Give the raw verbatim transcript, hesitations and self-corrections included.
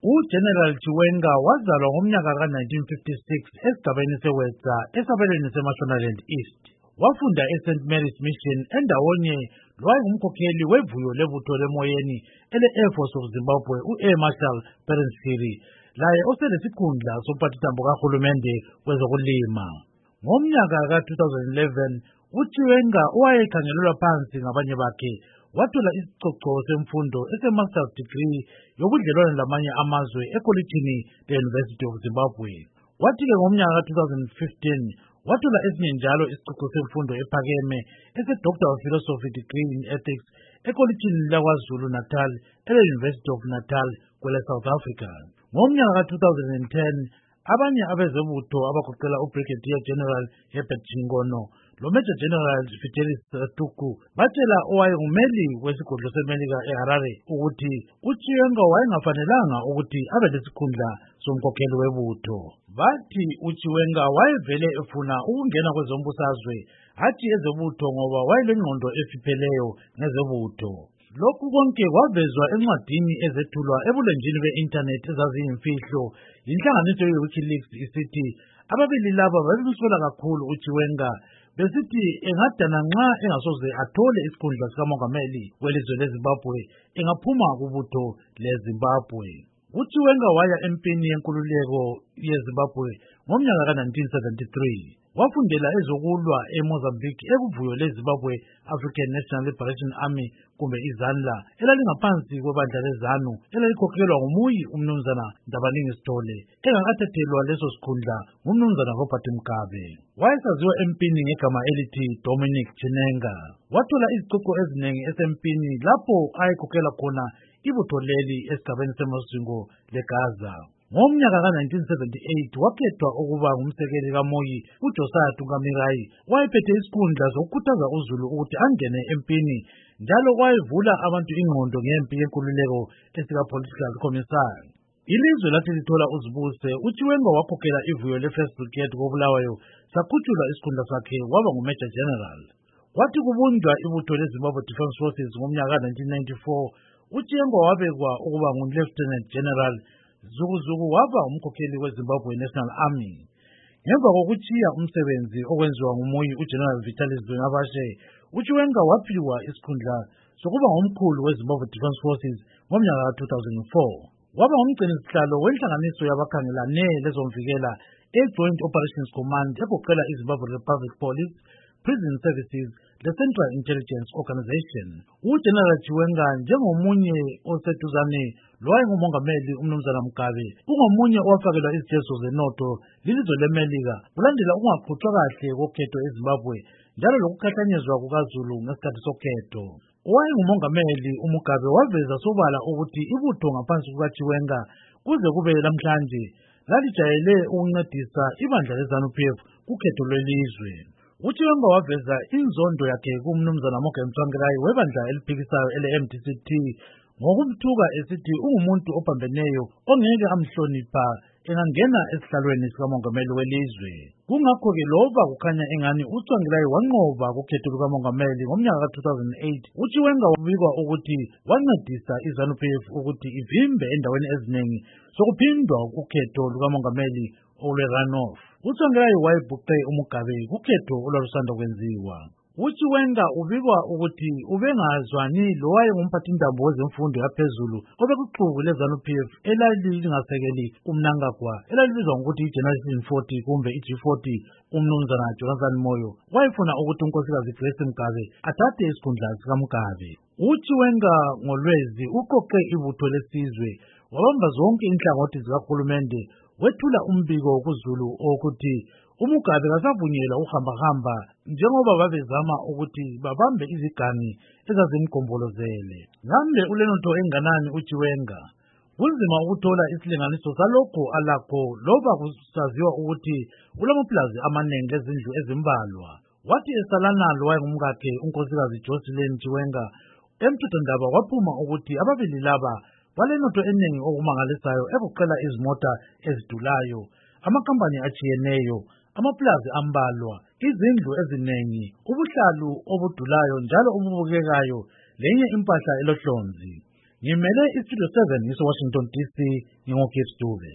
uGeneral Chiwenga wazalwa ngomnyaka ka nineteen fifty-six esigabeni seWetza esabelweni seMashonaland East. Wafunda eSaint Mary's Mission endawonye lwayengumkhokheli wevuyo lebutho lemoyeni ele-Air Force of Zimbabwe u-Air Marshal Terence Phiri, laye oselesikhundla somphathistambo kahulumende wezokulima. Ngomnyaka ka two thousand eleven uChiwenga owayekhangelelwa phansi ngabanye bakhe wathola isicoco semfundo ese-master's degree yobudlelwane lamanye amazwe ekolitshini le-University of Zimbabwe. Wathi-ke ngomnyaka ka two thousand fifteen wathola esinye njalo isicoco semfundo ephakeme ese-Doctor of Philosophy degree in Ethics ekolitshini lakwaZulu Natal ele-University of Natal kwele South Africa. Ngomnyaka ka two thousand ten abanye abezebutho abagoqela uBrigadier General Herbert Chingono lo Major General Fidelis Tuku batshela owayengumeli wesigodlo seMelika eHarare ukuthi uChiwenga wayengafanelanga ukuthi abe lesikhundla somkhokheli webutho. Bathi uChiwenga wayevele efuna ukungena kwezombusazwe hathi ezebutho ngoba wayelengqondo efipheleyo ngezebutho. Lokhu konke kwavezwa encwadini ezethulwa ebulenjini be-internet ezaziyimfihlo yinhlanganiso ye-WikiLeaks isithi ababili laba babemsola kakhulu uChiwenga besithi engadana nxa engasoze athole isikhundla sikamongameli welizwe leZimbabwe engaphuma kubutho leZimbabwe. uChiwenga waya empini yenkululeko yeZimbabwe ngomnyaka ka nineteen seventy-three. Wafundela ezokulwa eMozambique ekuvuyo leZimbabwe African National Liberation Army kumbe iZANLA elalingaphansi kwebandla leZANU elalikhokhelwa ngumuyi umnumzana Ndabaningi Sithole engakathathelwa leso sikhundla ngumnumzana Robert Mugabe. Wayesaziwa empini ngegama elithi Dominic Chinenga. Wathola izicoco ezinengi esempini lapho ayekhokhela khona ibutho leli esigabeni seMasingo leGaza. Ngomnyaka ka nineteen seventy-eight wakhethwa ukuba ngumsekeli kaMoyi uJosiah Tungamirayi. Wayephethe isikhundla sokukhuthaza uZulu ukuthi angene empini njalo wayevula abantu ingqondo ngempi yenkululeko esika-political commissar. Ilizwe lathi lithola uzibuse uChiwenga wakhokhela ivuyo le-First Brigade koBulawayo sakhutshulwa isikhundla sakhe waba ngu-Major General. Wathi kubunjwa ibutho leZimbabwe Defence Forces ngomnyaka ka nineteen ninety-four uChiwenga wabekwa ukuba ngu-Lieutenant General. Zukuzuku waba umkhokheli weZimbabwe National Army. Ngemva kokutshiya umsebenzi okwenziwa nguMoyi uGeneral Vitalis Zwenabashe, uChiwenga waphiwa isikhundla sokuba ngumkhulu weZimbabwe Defence Forces ngomnyaka ka two thousand four. Waba ngumgcinisihlalo wenhlanganiso yabakhangelane lezomvikela e-Joint Operations Command egoqela iZimbabwe Republic Police, Prison Services le-Central Intelligence Organization. uGeneral Chiwenga njengomunye oseduzane lowayengumongameli umnumzana Mugabe ungomunye owafakelwa izijezo zenotho lilizwe leMelika kulandela ukungaqhutshwa kahle kokhetho eZimbabwe njalo lokukhahlanyezwa kukaZulu ngesikhathi sokhetho. Owayengumongameli uMugabe waveza sobala ukuthi ibutho ngaphansi kukaChiwenga kuze kube namhlanje lalijayele ukuncedisa ibandla leZANU-P F kukhetho lwelizwe. uChiwenga waveza inzondo yakhe kumnumzana Morgan Tsvangirai webandla eliphikisayo ele-M D C T ngokumthuka esithi ungumuntu ophambeneyo ongeke amhlonipha engangena esihlalweni sikamongameli welizwe. Kungakho-ke loba kukhanya engani uTsvangirai wanqoba kukhetho lukamongameli ngomnyaka ka two thousand eight, uChiwenga wabikwa ukuthi wancedisa iZANU-P F ukuthi ivimbe endaweni eziningi sokuphindwa ukhetho lukamongameli olwe-runoff. uTsvangirai wayebhuqe uMugabe kukhetho olwalusanda kwenziwa. uChiwenga ubikwa ukuthi ubengazwani lowayengumphathintambo wezemfundo yaphezulu obekuxuku leZANU-P F elalilingasekeli uMnangagwa elalibizwa ngokuthi iGeneration forty kumbe i-G forty. umnumzana Jonathan Moyo wayefuna ukuthi unkosikazi Grace Mugabe athathe isikhundla sikaMugabe. uChiwenga ngolwezi uqoqe ibutho lesizwe wabamba zonke inhlangothi zikahulumende wethula umbiko kuZulu ukuthi uMugabe kasavunyelwa ukuhambahamba njengoba babezama ukuthi babambe izigangi ezazimgombolozele. Ngambe ulenotho enganani uChiwenga? Kunzima ukuthola isilinganiso salokho alakho loba kusaziwa ukuthi ulamapulazi amaningi ezindlu ezimbalwa. Wathi esalana lowayengumkakhe unkosikazi Jocelyn Chiwenga emthethwandaba kwaphuma ukuthi ababili laba balenotho eningi okumangalisayo egoqela izimota ezidulayo, amakhampani achiyeneyo, amapulazi ambalwa, izindlu eziningi, ubuhlalu obudulayo njalo obubukekayo lenye impahla elohlonzi. ngimele iStudio seven ise-Washington D C, nginguGibbs Dube.